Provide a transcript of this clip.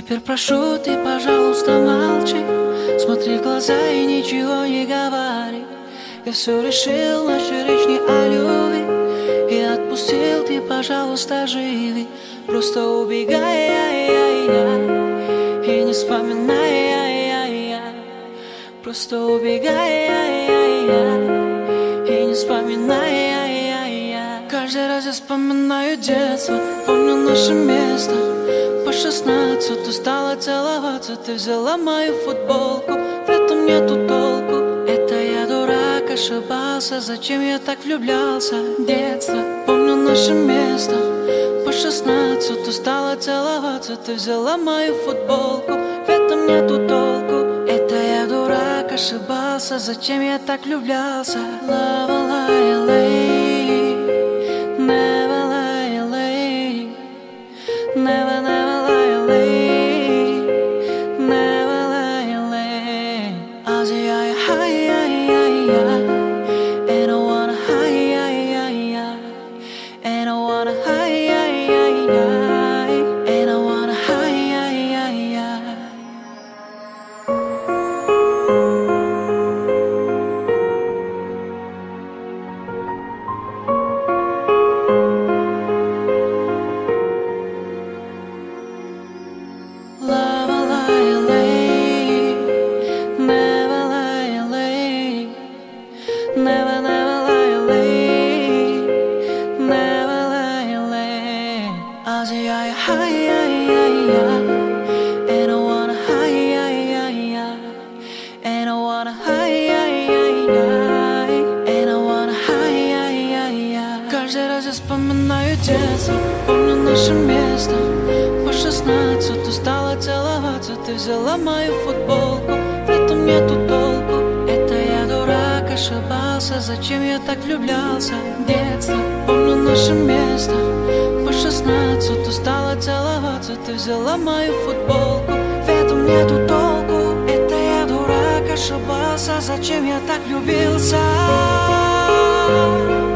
Теперь прошу, ты, пожалуйста, молчи. Смотри в глаза и ничего не говори. Я все решил, наша речь не о любви. И отпустил, ты, пожалуйста, живи. Просто убегай, и не вспоминай, просто убегай, и не вспоминай. Каждый раз я вспоминаю детство, помню наше место. По 16 устала целоваться, ты взяла мою футболку. В этом нету толку, это я дурак, ошибался. Зачем я так влюблялся? Детство, помню наше место. По 16 устала целоваться, ты взяла мою футболку. В этом нету толку, это я дурак, ошибался. Зачем я так влюблялся? Love, lie, lay. Never lie, lay. Never, never lie, lay. Never lie, lay. Азия, and I wanna and I wanna and I wanna Never, never lie, lay. Never lie, lay. Азия, and I wanna and I wanna and I wanna Каждый раз я вспоминаю детство, помню наше место. По 16 устала целоваться, ты взяла мою футболку. В этом нету толку, это я дурак, ошибался. Зачем я так влюблялся? Детство, помню наше место. По 16 устала целоваться, ты взяла мою футболку. В этом нету толку, это я дурак, ошибался. Зачем я так влюбился?